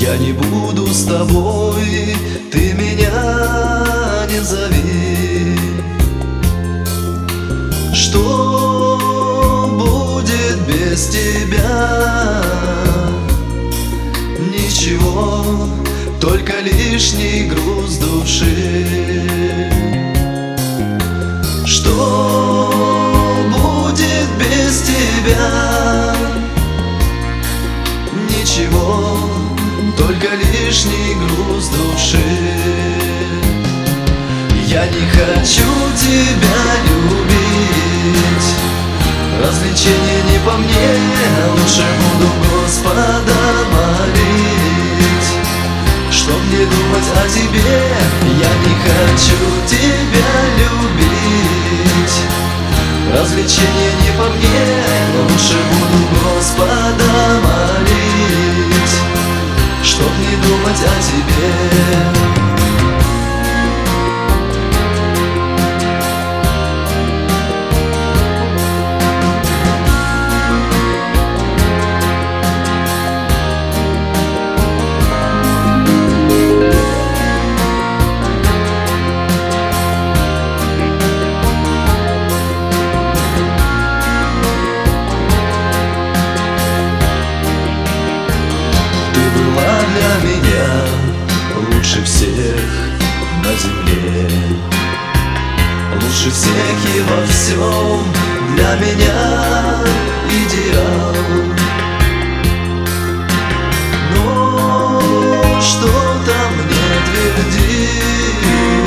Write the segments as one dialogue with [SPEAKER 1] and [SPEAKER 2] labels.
[SPEAKER 1] Я не буду с тобой, ты меня не зови. Что будет без тебя? Ничего, только лишний груз души. Что будет без тебя? Ничего, только лишний груз души. Я не хочу тебя любить, развлечения не по мне, лучше буду Господа молить. Чтоб не думать о тебе, я не хочу тебя любить, развлечения не по мне, лучше буду Господа молить. Чтоб не думать о тебе. Для меня лучше всех на земле, лучше всех и во всем, для меня идеал. Но что-то мне твердит: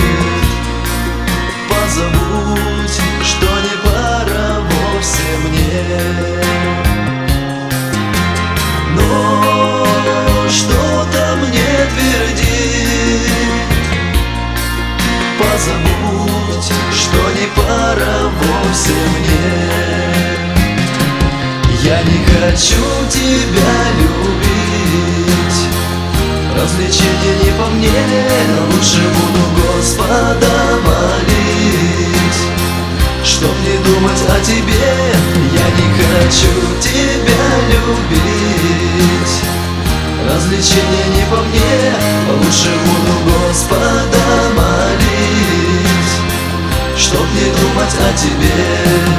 [SPEAKER 1] позабудь, что не пора вовсе мне. Что-то мне твердит: позабудь, что не пора вовсе мне. Я не хочу тебя любить, развлечения не по мне, лучше буду Господа молить. Чтоб не думать о тебе, я не хочу тебя любить, развлечения не по мне, лучше буду Господа молить. Чтоб не думать о тебе.